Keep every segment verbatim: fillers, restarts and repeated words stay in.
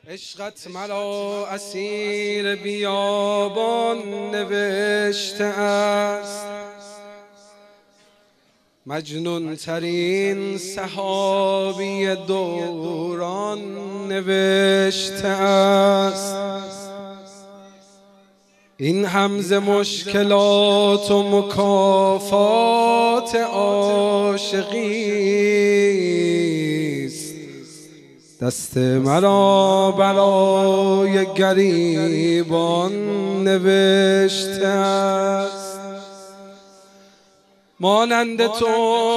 عشقت مرا اسیر بیابان نوشته است، مجنون ترین صحابی دوران نوشته است. این همزه مشکلات و مکافات عاشقی است، دست مرا برای گریبان نوشته است. مانند تو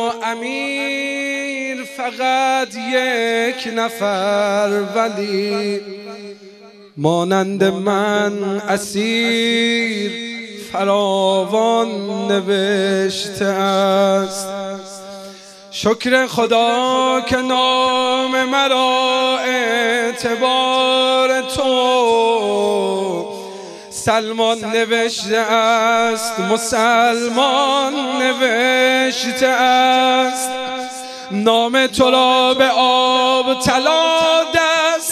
امیر فقط یک نفر، ولی مانند من اسیر فراوان نوشته است. شکر خدا که نام مرا اعتبار تو سلمان نوشته است، مسلمان نوشته است. نام تو را به آب طلا دست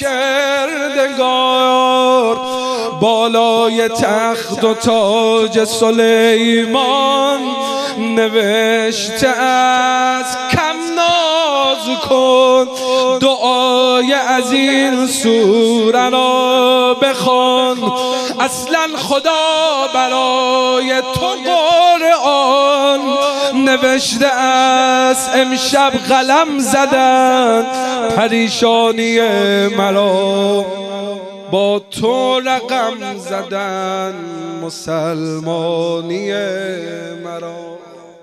کردگار، بالای تخت و تاج سلیمان نوشته است. کم ناز کن دعای از این سوره را بخوان، اصلا خدا برای تو قرآن نوشته است. امشب قلم زدن پریشانی مرا، با تو رقم زدن مسلمانی مرا.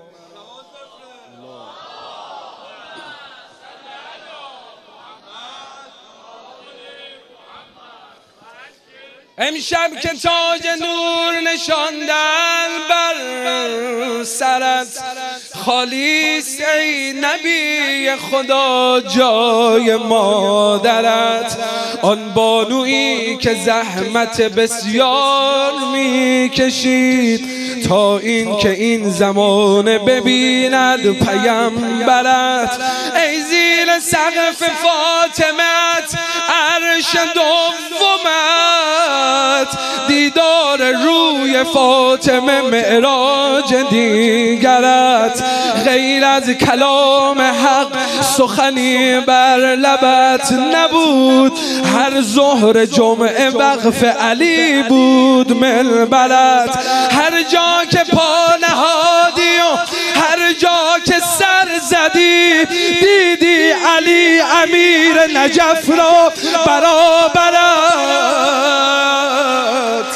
امشب که تاج نور نشاندن بر سرت، خالیست ای نبی خدا جای مادرت. آن بانویی که زحمت بسیار میکشید تا این که این زمانه ببیند پیامبرت. ای زیر سقف فاطمت عرش دومت، دیدار روی فاطمه معراج دیگرت. غیر از کلام حق سخنی بر لبت نبود، هر ظهر جمعه وقف علی بود منبرت. هر جا که پا نهادی و هر جا که سر زدی، دیدی علی امیر نجف را برابرت.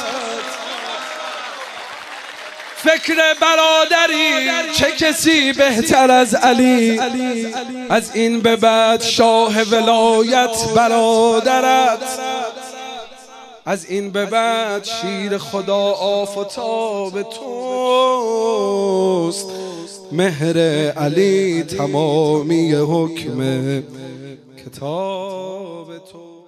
فکر برادری چه کسی بهتر از علی، از این به بعد شاه ولایت برادرت. از این به بعد شیر خدا آفتاب توست، مهر علی تمامی حکم کتاب تو.